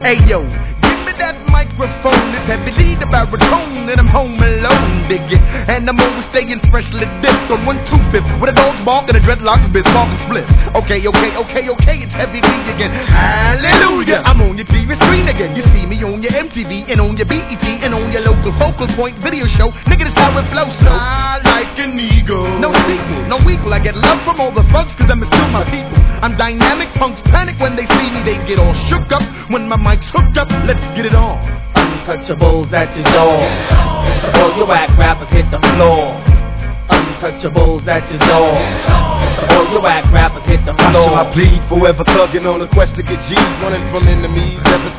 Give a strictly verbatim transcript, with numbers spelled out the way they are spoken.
Hey yo, give me that microphone, it's heavy D, the baritone, and I'm home alone, dig it. And I'm always staying freshly dipped on one two fifth with a dog's bark and a dreadlocks and spark and splits. Okay, okay, okay, okay, it's heavy D again. Hallelujah, I'm on your T V screen again. You see me on your M T V and on your B E T and on your local focal point video show. Nigga, that's how it flows, so I like an eagle. No sequel, no equal. I get love from all the thugs cause I'm still my people. I'm dynamic, punks panic when they see me. They get all shook up when my mic's hooked up. Let's get it on. Untouchables at your door. All your whack rappers hit the floor. Untouchables at your door. All your whack rappers hit the floor. So I bleed, forever thugging on a quest to get G's, running from enemies. Never